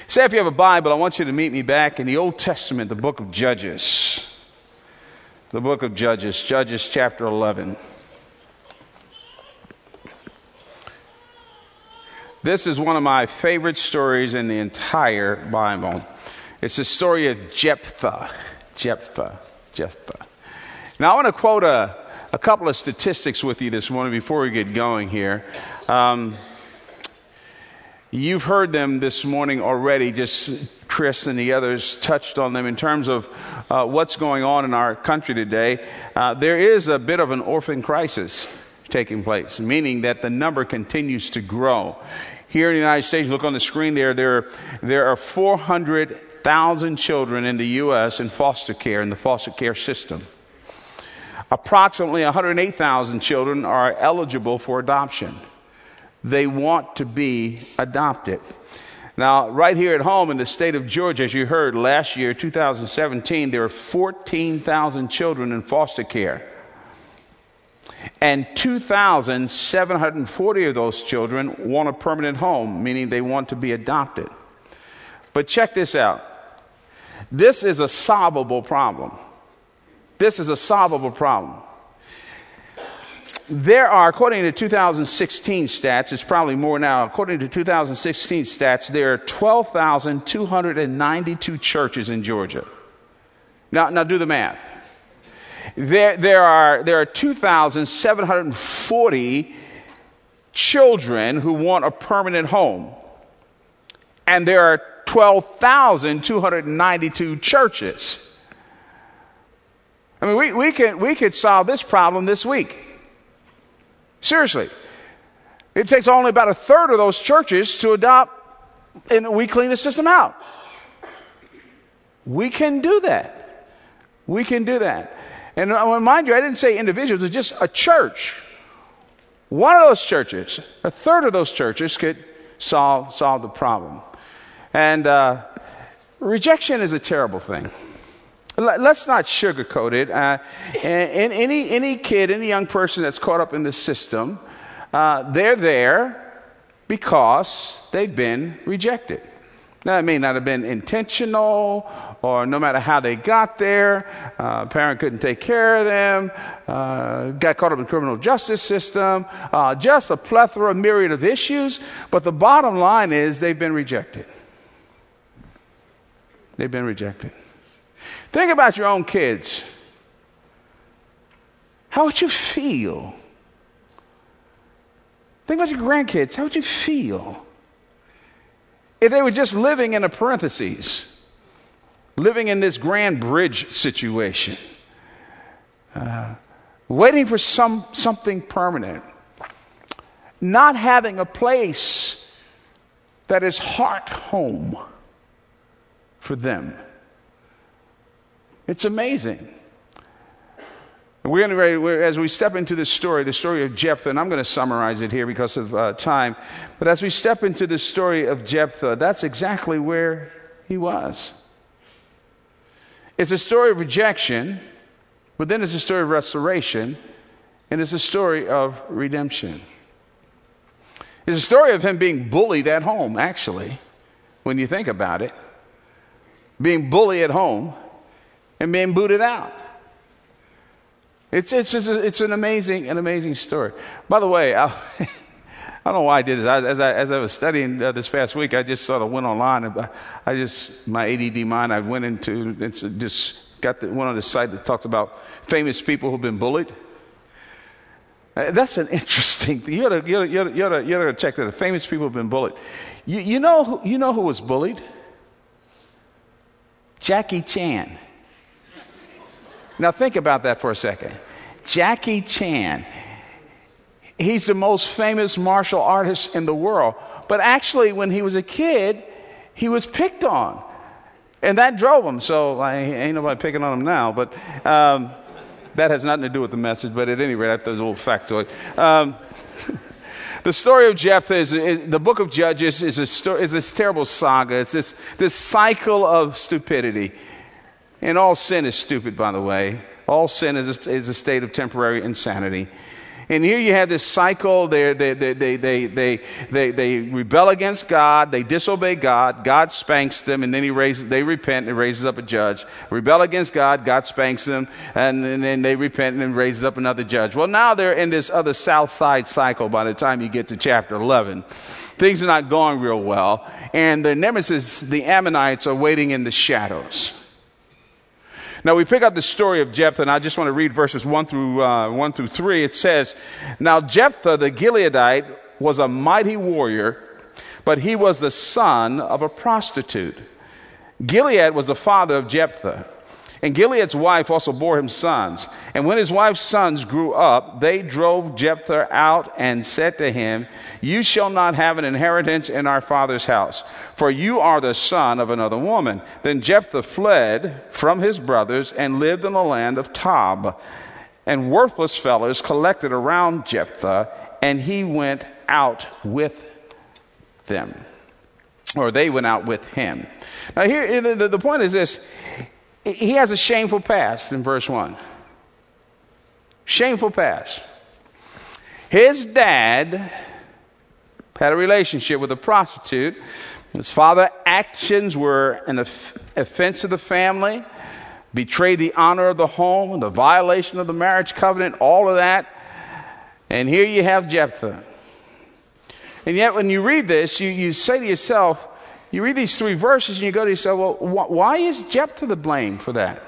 Say if you have a Bible, I want you to meet me back in the Old Testament, the book of Judges. The book of Judges, Judges chapter 11. This is one of my favorite stories in the entire Bible. It's the story of Jephthah. Jephthah. Now I want to quote a couple of statistics with you this morning before we get going here. You've heard them this morning already. Just Chris and the others touched on them in terms of what's going on in our country today. There is a bit of an orphan crisis taking place, meaning that the number continues to grow. Here in the United States, look on the screen there are 400,000 children in the U.S. in foster care, in the foster care system. Approximately 108,000 children are eligible for adoption. They want to be adopted. Now, right here at home in the state of Georgia, as you heard, last year, 2017, there were 14,000 children in foster care. And 2,740 of those children want a permanent home, meaning they want to be adopted. But check this out. This is a solvable problem. This is a solvable problem. There are, according to 2016 stats, it's probably more now, according to 2016 stats, there are 12,292 churches in Georgia. Now do the math. There are 2,740 children who want a permanent home. And there are 12,292 churches. I mean, we could solve this problem this week. Seriously. It takes only about a third of those churches to adopt, and we clean the system out. We can do that. We can do that. And mind you, I didn't say individuals, it's just a church. One of those churches, a third of those churches could solve the problem. And rejection is a terrible thing. Let's not sugarcoat it. And any kid, any young person that's caught up in the system, they're there because they've been rejected. Now, it may not have been intentional, or no matter how they got there, a parent couldn't take care of them, got caught up in the criminal justice system, just a plethora, myriad of issues. But the bottom line is they've been rejected. They've been rejected. Think about your own kids. How would you feel? Think about your grandkids. How would you feel if they were just living in a parentheses, living in this grand bridge situation, waiting for something permanent, not having a place that is heart home for them? It's amazing. As we step into this story, the story of Jephthah, and I'm going to summarize it here because of time, but as we step into the story of Jephthah, that's exactly where he was. It's a story of rejection, but then it's a story of restoration, and it's a story of redemption. It's a story of him being bullied at home, actually, when you think about it. Being bullied at home and being booted out. It's an amazing story. By the way, I don't know why I did this. As I was studying this past week, I just sort of went online and my ADD mind, I went into just got went on the site that talks about famous people who've been bullied. That's an interesting thing. You ought to check that. Famous people who've been bullied. You know who was bullied? Jackie Chan. Now think about that for a second. Jackie Chan. He's the most famous martial artist in the world. But actually, when he was a kid, he was picked on. And that drove him. So ain't nobody picking on him now. But that has nothing to do with the message. But at any rate, that's a little factoid. The story of Jephthah is the book of Judges is this terrible saga. It's this cycle of stupidity. And all sin is stupid, by the way. All sin is a state of temporary insanity. And here you have this cycle. They rebel against God. They disobey God. God spanks them, and then they repent and raises up a judge. Rebel against God. God spanks them, and then they repent and raises up another judge. Well, now they're in this other south side cycle by the time you get to chapter 11. Things are not going real well, and the nemesis, the Ammonites, are waiting in the shadows. Now we pick up the story of Jephthah, and I just want to read verses 1 through 3. It says, "Now Jephthah the Gileadite was a mighty warrior, but he was the son of a prostitute. Gilead was the father of Jephthah, and Gilead's wife also bore him sons. And when his wife's sons grew up, they drove Jephthah out and said to him, 'You shall not have an inheritance in our father's house, for you are the son of another woman.' Then Jephthah fled from his brothers and lived in the land of Tob. And worthless fellows collected around Jephthah, and he went out with them." Or they went out with him. Now here, the point is this. He has a shameful past in verse 1. Shameful past. His dad had a relationship with a prostitute. His father's actions were an offense to the family, betrayed the honor of the home, the violation of the marriage covenant, all of that. And here you have Jephthah. And yet when you read this, you say to yourself, you read these 3 verses and you go to yourself, well, why is Jephthah the blame for that?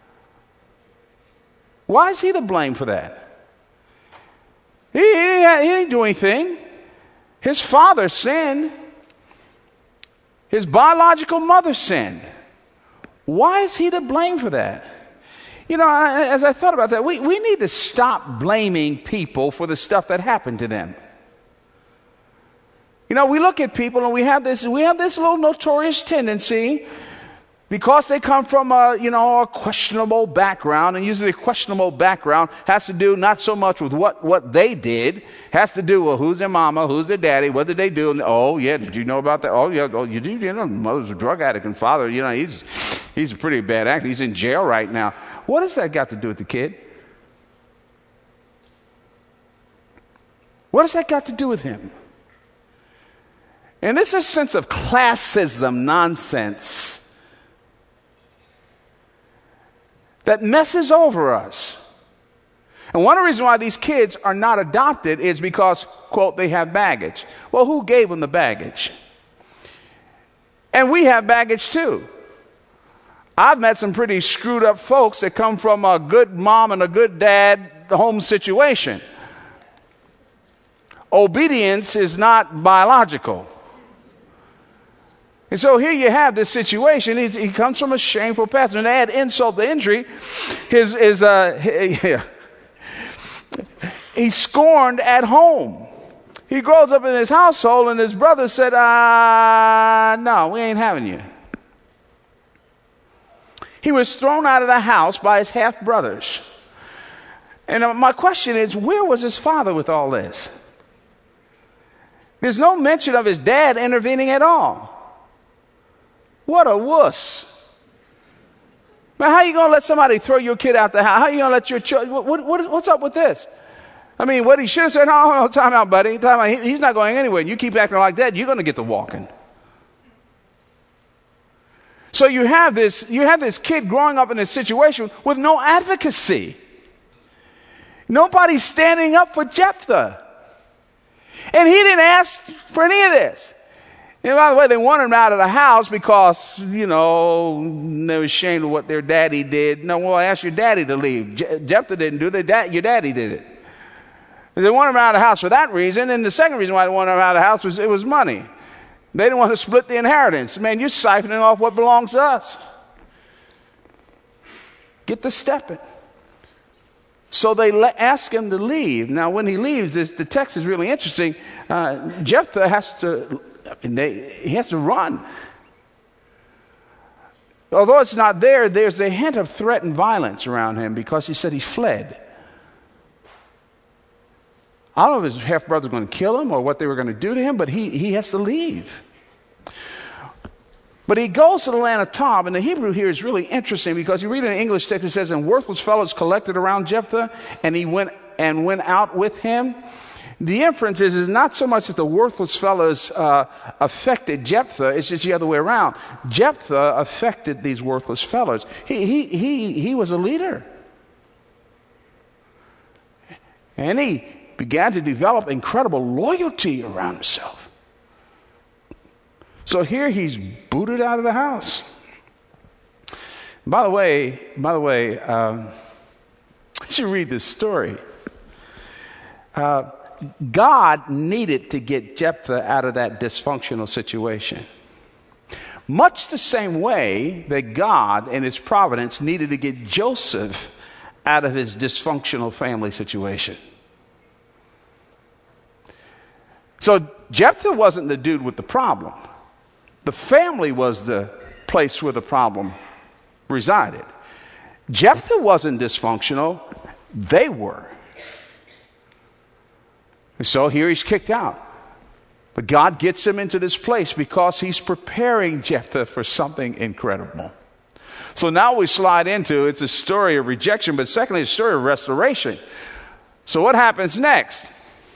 Why is he the blame for that? He didn't do anything. His father sinned. His biological mother sinned. Why is he to blame for that? You know, as I thought about that, we need to stop blaming people for the stuff that happened to them. You know, we look at people and we have this little notorious tendency, because they come from a questionable background, and usually a questionable background has to do not so much with what they did, has to do with who's their mama, who's their daddy, what did they do, and oh yeah, did you know about that? Oh yeah, you do, mother's a drug addict and father, he's a pretty bad actor, he's in jail right now. What has that got to do with the kid? What has that got to do with him? And this is a sense of classism nonsense that messes over us. And one of the reasons why these kids are not adopted is because, quote, they have baggage. Well, who gave them the baggage? And we have baggage too. I've met some pretty screwed up folks that come from a good mom and a good dad home situation. Obedience is not biological. And so here you have this situation. He comes from a shameful past. And to add insult to injury, he's scorned at home. He grows up in his household, and his brother said, no, we ain't having you. He was thrown out of the house by his half-brothers. And my question is, where was his father with all this? There's no mention of his dad intervening at all. What a wuss. Man, how are you going to let somebody throw your kid out the house? How are you going to let your child? What's up with this? I mean, what he should have said, no, time out, buddy. Time out. He's not going anywhere. And you keep acting like that, you're going to get to walking. So you have this kid growing up in this situation with no advocacy. Nobody's standing up for Jephthah. And he didn't ask for any of this. And by the way, they wanted him out of the house because, they were ashamed of what their daddy did. No, well, ask your daddy to leave. Jephthah didn't do it. Your daddy did it. They wanted him out of the house for that reason. And the second reason why they wanted him out of the house was it was money. They didn't want to split the inheritance. Man, you're siphoning off what belongs to us. Get to stepping. So they ask him to leave. Now, when he leaves, the text is really interesting. Jephthah has to run. Although it's not there, there's a hint of threat and violence around him because he said he fled. I don't know if his half-brother was going to kill him or what they were going to do to him, but he has to leave. But he goes to the land of Tob, and the Hebrew here is really interesting because you read in the English text, it says, and worthless fellows collected around Jephthah, and he went and went out with him. The inference is not so much that the worthless fellows affected Jephthah, it's just the other way around. Jephthah affected these worthless fellows. He was a leader. And he began to develop incredible loyalty around himself. So here he's booted out of the house. By the way, you should read this story. God needed to get Jephthah out of that dysfunctional situation. Much the same way that God, in his providence, needed to get Joseph out of his dysfunctional family situation. So Jephthah wasn't the dude with the problem. The family was the place where the problem resided. Jephthah wasn't dysfunctional. They were. So here he's kicked out. But God gets him into this place because he's preparing Jephthah for something incredible. So now we slide into, it's a story of rejection, but secondly, a story of restoration. So what happens next?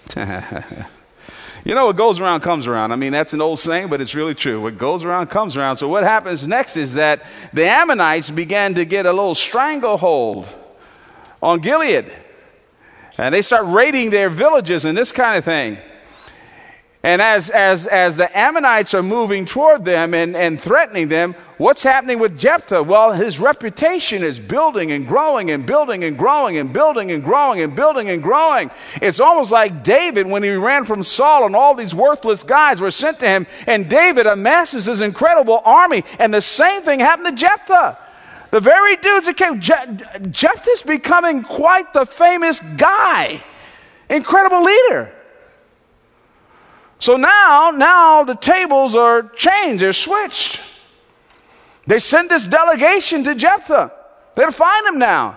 You know, what goes around comes around. I mean, that's an old saying, but it's really true. What goes around comes around. So what happens next is that the Ammonites began to get a little stranglehold on Gilead. And they start raiding their villages and this kind of thing. And as the Ammonites are moving toward them and threatening them, what's happening with Jephthah? Well, his reputation is building and growing and building and growing and building and growing and building and growing. It's almost like David when he ran from Saul and all these worthless guys were sent to him. And David amasses his incredible army. And the same thing happened to Jephthah. The very dudes that came, Jephthah's becoming quite the famous guy. Incredible leader. So now the tables are changed, they're switched. They send this delegation to Jephthah. They'll find him now.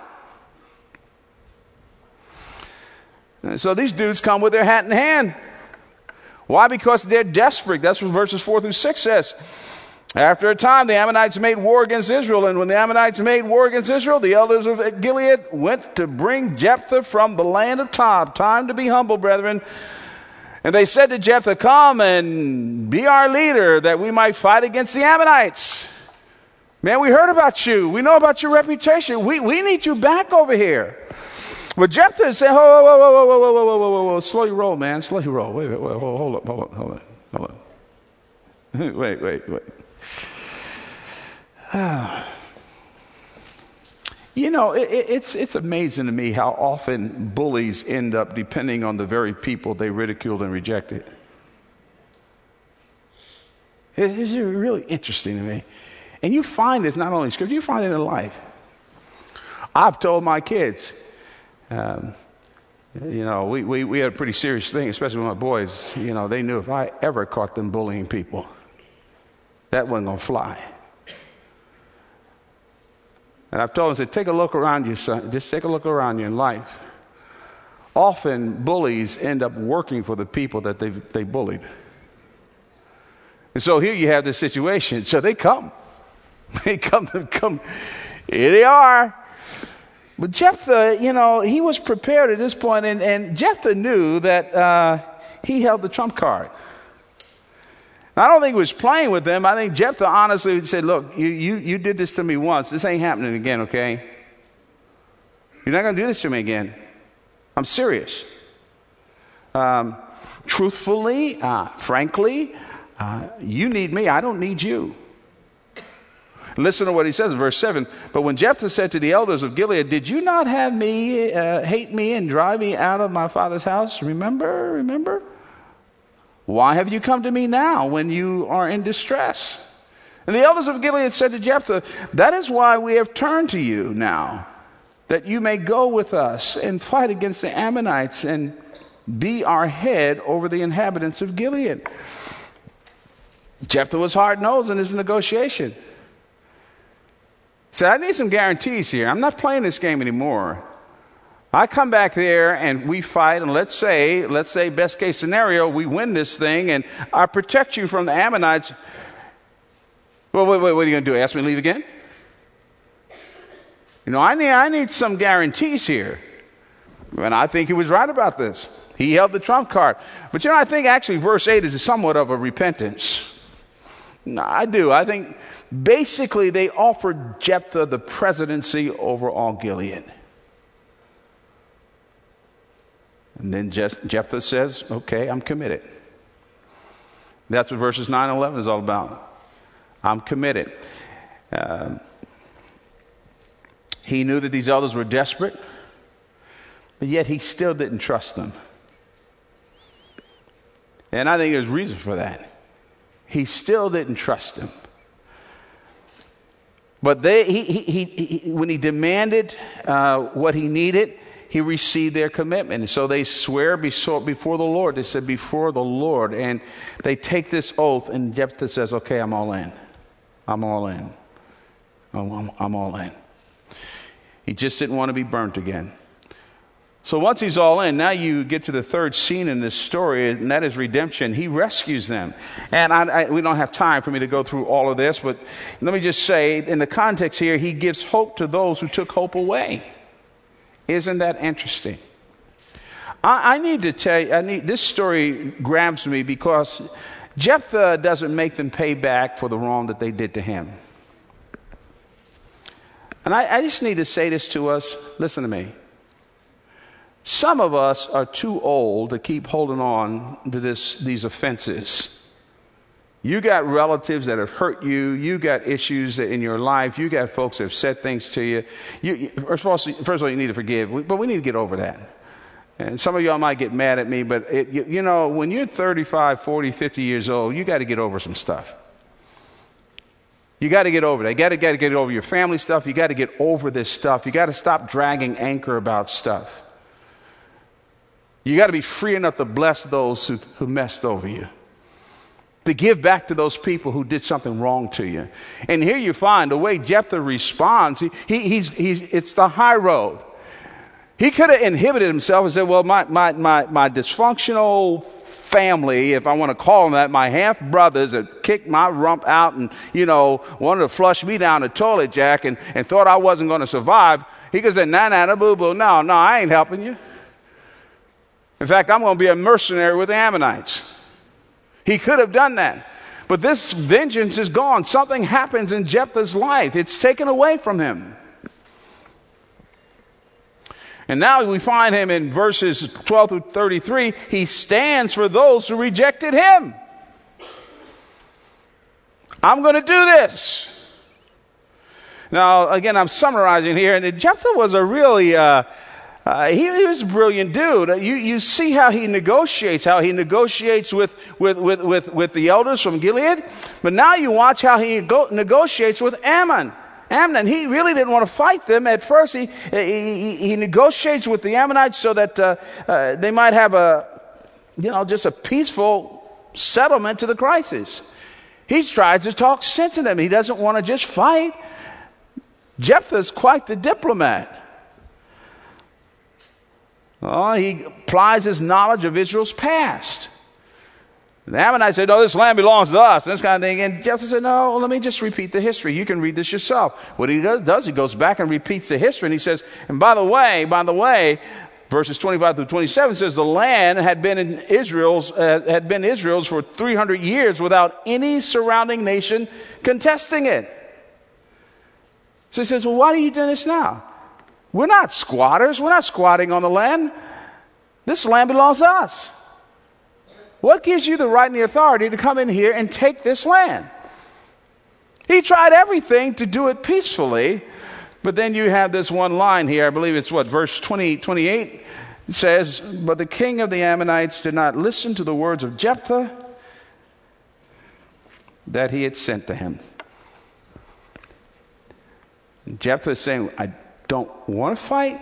And so these dudes come with their hat in hand. Why? Because they're desperate. That's what verses 4 through 6 says. After a time, the Ammonites made war against Israel. And when the Ammonites made war against Israel, the elders of Gilead went to bring Jephthah from the land of Tob. Time to be humble, brethren. And they said to Jephthah, come and be our leader that we might fight against the Ammonites. Man, we heard about you. We know about your reputation. We need you back over here. But Jephthah said, whoa, slow your roll, man. Slow your roll. Wait, hold up. Wait. You know, it's amazing to me how often bullies end up depending on the very people they ridiculed and rejected. It's really interesting to me. And you find this not only in Scripture, you find it in life. I've told my kids, you know, we had a pretty serious thing, especially with my boys. You know, they knew if I ever caught them bullying people, that wasn't going to fly. And I've told them, I said, take a look around you, son. Just take a look around you in life. Often bullies end up working for the people that they bullied. And so here you have this situation. So they come. They come. Here they are. But Jephthah, you know, he was prepared at this point, and Jephthah knew that he held the trump card. I don't think he was playing with them. I think Jephthah honestly said, look, you did this to me once. This ain't happening again, okay? You're not going to do this to me again. I'm serious. Truthfully, frankly, you need me. I don't need you. Listen to what he says in verse 7. But when Jephthah said to the elders of Gilead, did you not have me hate me and drive me out of my father's house? Remember? Why have you come to me now when you are in distress? And the elders of Gilead said to Jephthah, that is why we have turned to you now, that you may go with us and fight against the Ammonites and be our head over the inhabitants of Gilead. Jephthah was hard-nosed in his negotiation. He said, I need some guarantees here. I'm not playing this game anymore. I come back there and we fight, and let's say best case scenario, we win this thing and I protect you from the Ammonites. Well, what are you going to do? Ask me to leave again? You know, I need some guarantees here. And I think he was right about this. He held the trump card. But I think actually verse 8 is somewhat of a repentance. No, I do. I think basically they offered Jephthah the presidency over all Gilead. And then Jephthah says, okay, I'm committed. That's what verses 9 and 11 is all about. I'm committed. He knew that these elders were desperate, but yet he still didn't trust them. And I think there's reason for that. He still didn't trust them. But when he demanded what he needed, he received their commitment. And so they swear before the Lord. They said, before the Lord. And they take this oath, and Jephthah says, okay, I'm all in. I'm all in. I'm all in. He just didn't want to be burnt again. So once he's all in, now you get to the third scene in this story, and that is redemption. He rescues them. And we don't have time for me to go through all of this, but let me just say, in the context here, he gives hope to those who took hope away. Isn't that interesting? I need to tell you, this story grabs me because Jephthah doesn't make them pay back for the wrong that they did to him. And I just need to say this to us. Listen to me. Some of us are too old to keep holding on to these offenses. You got relatives that have hurt you. You got issues in your life. You got folks that have said things to you. First of all, you need to forgive. But we need to get over that. And some of y'all might get mad at me, but when you're 35, 40, 50 years old, you got to get over some stuff. You got to get over that. You got to get over your family stuff. You got to get over this stuff. You got to stop dragging anchor about stuff. You got to be free enough to bless those who messed over you, to give back to those people who did something wrong to you. And here you find the way Jephthah responds. It's the high road. He could have inhibited himself and said, well, my dysfunctional family, if I want to call them that, my half brothers that kicked my rump out and, wanted to flush me down the toilet, Jack, and thought I wasn't going to survive. He could say, nah, boo-boo. No, I ain't helping you. In fact, I'm going to be a mercenary with the Ammonites. He could have done that. But this vengeance is gone. Something happens in Jephthah's life. It's taken away from him. And now we find him in verses 12 through 33. He stands for those who rejected him. I'm going to do this. Now, again, I'm summarizing here. And Jephthah was a really... he was a brilliant dude. You see how he negotiates with the elders from Gilead. But now you watch how he negotiates with Amnon, he really didn't want to fight them at first. He negotiates with the Ammonites so that they might have just a peaceful settlement to the crisis. He tries to talk sense to them. He doesn't want to just fight. Jephthah's quite the diplomat. He applies his knowledge of Israel's past. The Ammonites said, this land belongs to us, and this kind of thing. And Jephthah said, no, let me just repeat the history. You can read this yourself. What he does, he goes back and repeats the history, and he says, and by the way, verses 25 through 27 says, the land had been Israel's for 300 years without any surrounding nation contesting it. So he says, well, why are you doing this now? We're not squatters. We're not squatting on the land. This land belongs to us. What gives you the right and the authority to come in here and take this land? He tried everything to do it peacefully, but then you have this one line here. I believe it's verse 28 says, but the king of the Ammonites did not listen to the words of Jephthah that he had sent to him. And Jephthah is saying, I don't want to fight,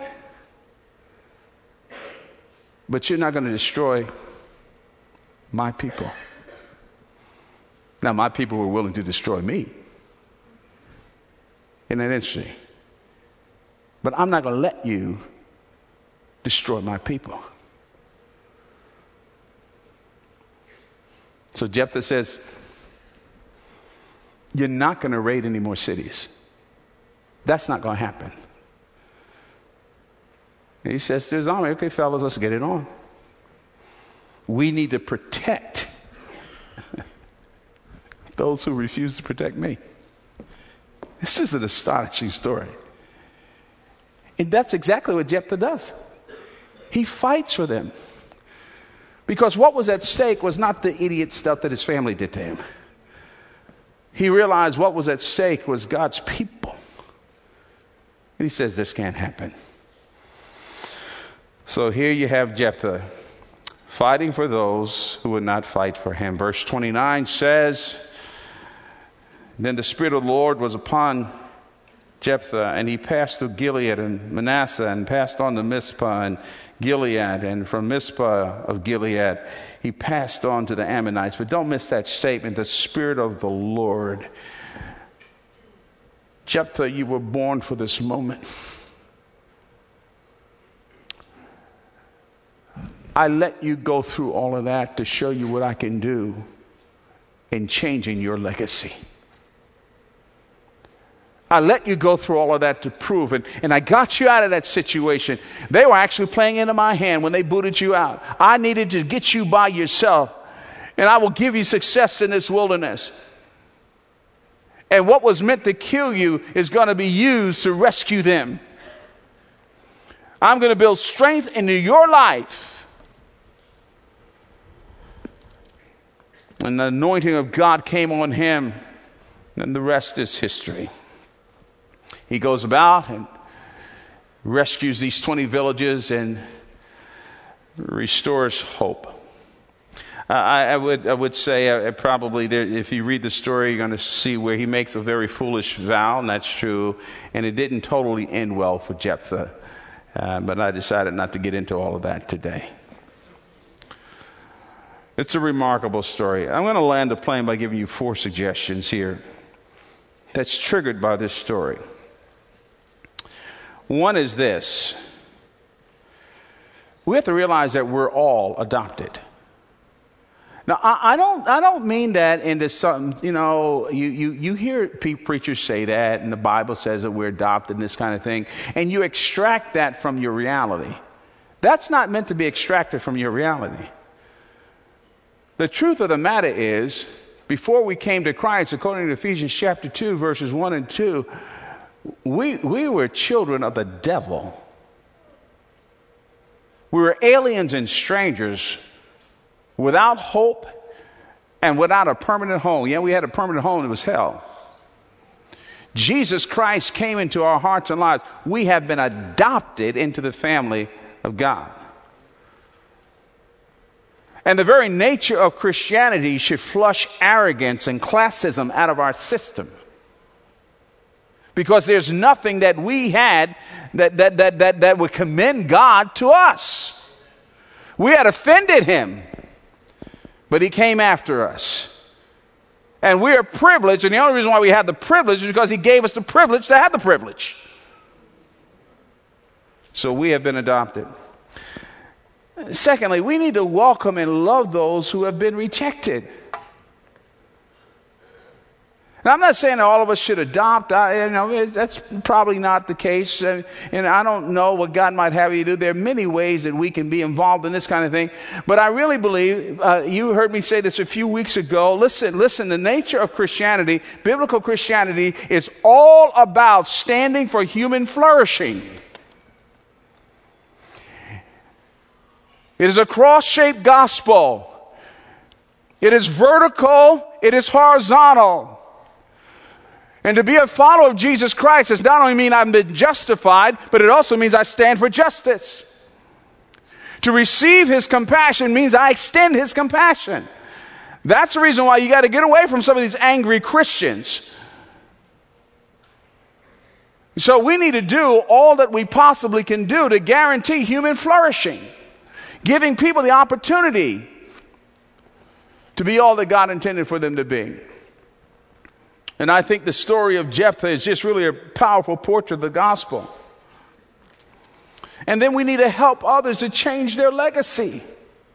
but you're not going to destroy my people. Now, my people were willing to destroy me. Isn't that interesting? But I'm not going to let you destroy my people. So Jephthah says, you're not going to raid any more cities. That's not going to happen. And he says to his army, okay, fellas, let's get it on. We need to protect those who refuse to protect me. This is an astonishing story. And that's exactly what Jephthah does. He fights for them. Because what was at stake was not the idiot stuff that his family did to him. He realized what was at stake was God's people. And he says, this can't happen. So here you have Jephthah fighting for those who would not fight for him. Verse 29 says, then the Spirit of the Lord was upon Jephthah, and he passed through Gilead and Manasseh, and passed on to Mizpah and Gilead, and from Mizpah of Gilead he passed on to the Ammonites. But don't miss that statement, the Spirit of the Lord. Jephthah, you were born for this moment. I let you go through all of that to show you what I can do in changing your legacy. I let you go through all of that to prove it. And I got you out of that situation. They were actually playing into my hand when they booted you out. I needed to get you by yourself. And I will give you success in this wilderness. And what was meant to kill you is going to be used to rescue them. I'm going to build strength into your life. And the anointing of God came on him. And the rest is history. He goes about and rescues these 20 villages and restores hope. I would say probably there, if you read the story, you're going to see where he makes a very foolish vow, and that's true. And it didn't totally end well for Jephthah. But I decided not to get into all of that today. It's a remarkable story. I'm going to land the plane by giving you 4 suggestions here that's triggered by this story. One is this. We have to realize that we're all adopted. Now, I don't mean that into something, you hear preachers say that, and the Bible says that we're adopted and this kind of thing, and you extract that from your reality. That's not meant to be extracted from your reality. The truth of the matter is, before we came to Christ, according to Ephesians chapter 2, verses 1 and 2, we were children of the devil. We were aliens and strangers without hope and without a permanent home. Yeah, we had a permanent home. It was hell. Jesus Christ came into our hearts and lives. We have been adopted into the family of God. And the very nature of Christianity should flush arrogance and classism out of our system. Because there's nothing that we had that would commend God to us. We had offended him, but he came after us. And we are privileged, and the only reason why we have the privilege is because he gave us the privilege to have the privilege. So we have been adopted. Secondly, we need to welcome and love those who have been rejected. Now, I'm not saying that all of us should adopt. That's probably not the case. And I don't know what God might have you do. There are many ways that we can be involved in this kind of thing. But I really believe, you heard me say this a few weeks ago. Listen, the nature of Christianity, biblical Christianity, is all about standing for human flourishing. It is a cross-shaped gospel. It is vertical. It is horizontal. And to be a follower of Jesus Christ does not only mean I've been justified, but it also means I stand for justice. To receive his compassion means I extend his compassion. That's the reason why you got to get away from some of these angry Christians. So we need to do all that we possibly can do to guarantee human flourishing, giving people the opportunity to be all that God intended for them to be. And I think the story of Jephthah is just really a powerful portrait of the gospel. And then we need to help others to change their legacy.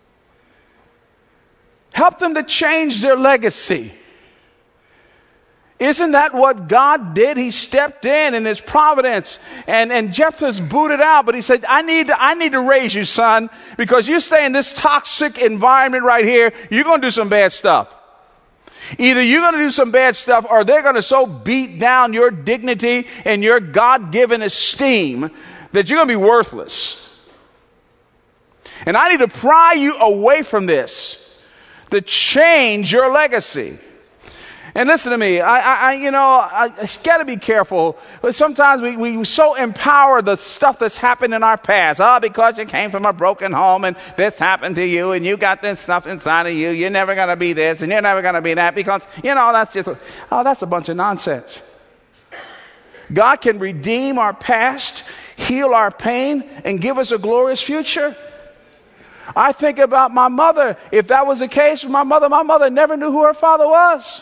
Help them to change their legacy. Isn't that what God did? He stepped in his providence, and Jephthah's booted out, but he said, I need to raise you, son, because you stay in this toxic environment right here, you're going to do some bad stuff. Either you're going to do some bad stuff, or they're going to so beat down your dignity and your God-given esteem that you're going to be worthless. And I need to pry you away from this to change your legacy. And listen to me, I got to be careful. But sometimes we so empower the stuff that's happened in our past. Oh, because you came from a broken home and this happened to you and you got this stuff inside of you. You're never going to be this and you're never going to be that because, that's a bunch of nonsense. God can redeem our past, heal our pain, and give us a glorious future. I think about my mother. If that was the case with my mother never knew who her father was.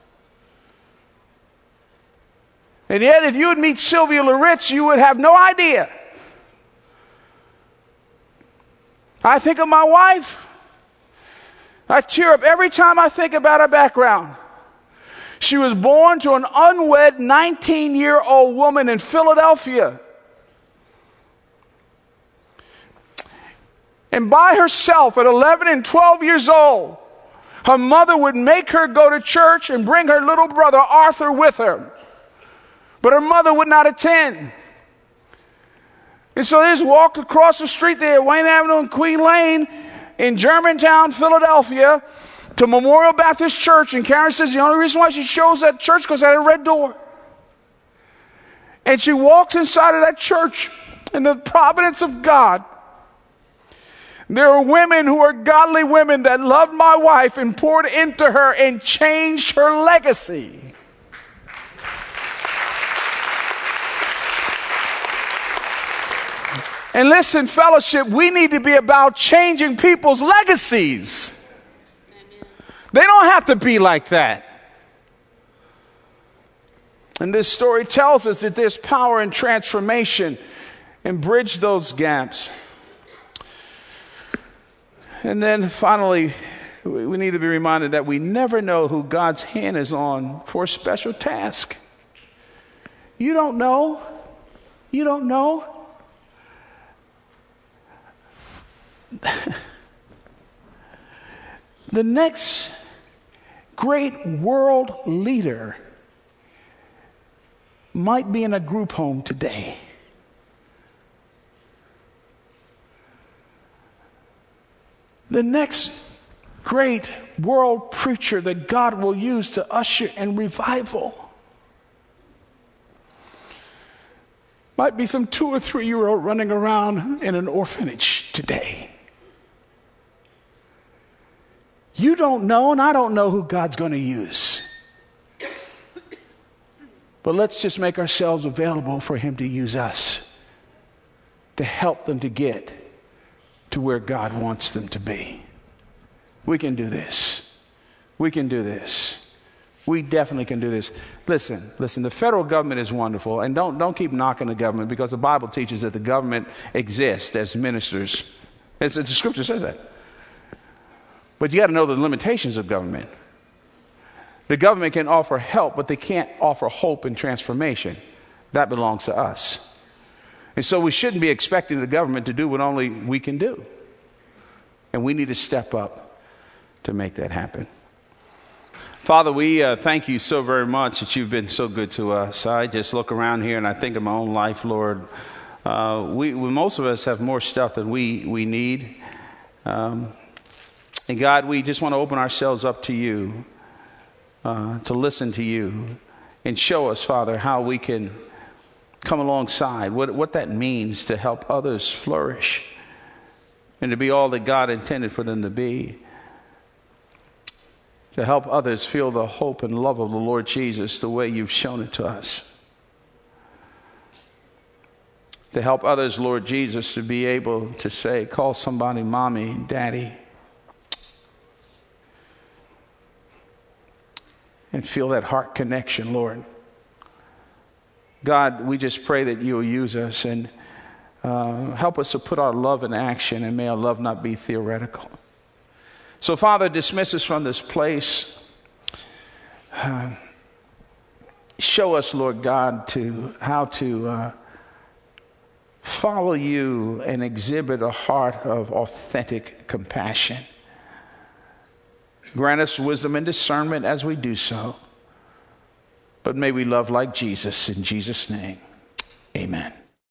And yet, if you would meet Sylvia Loritz, you would have no idea. I think of my wife. I tear up every time I think about her background. She was born to an unwed 19-year-old woman in Philadelphia. And by herself at 11 and 12 years old, her mother would make her go to church and bring her little brother Arthur with her. But her mother would not attend. And so they just walked across the street there, Wayne Avenue and Queen Lane in Germantown, Philadelphia, to Memorial Baptist Church. And Karen says the only reason why she chose that church because it had a red door. And she walks inside of that church in the providence of God. There are women who are godly women that loved my wife and poured into her and changed her legacy. And listen, fellowship, we need to be about changing people's legacies. Amen. They don't have to be like that. And this story tells us that there's power in transformation and bridge those gaps. And then finally, we need to be reminded that we never know who God's hand is on for a special task. You don't know. You don't know. The next great world leader might be in a group home today. The next great world preacher that God will use to usher in revival might be some 2 or 3-year-old running around in an orphanage today. You don't know, and I don't know who God's going to use. But let's just make ourselves available for Him to use us to help them to get to where God wants them to be. We can do this. We can do this. We definitely can do this. Listen, the federal government is wonderful, and don't keep knocking the government because the Bible teaches that the government exists as ministers. The scripture says that. But you got to know the limitations of government. The government can offer help, but they can't offer hope and transformation. That belongs to us. And so we shouldn't be expecting the government to do what only we can do. And we need to step up to make that happen. Father, we thank you so very much that you've been so good to us. I just look around here and I think of my own life, Lord. Most of us have more stuff than we need. And God, we just want to open ourselves up to you, to listen to you, and show us, Father, how we can come alongside, what that means to help others flourish and to be all that God intended for them to be. To help others feel the hope and love of the Lord Jesus the way you've shown it to us. To help others, Lord Jesus, to be able to say, call somebody mommy, daddy. And feel that heart connection, Lord. God, we just pray that you'll use us and help us to put our love in action, and may our love not be theoretical. So, Father, dismiss us from this place. Show us, Lord God, how to follow you and exhibit a heart of authentic compassion. Grant us wisdom and discernment as we do so. But may we love like Jesus. In Jesus' name, amen.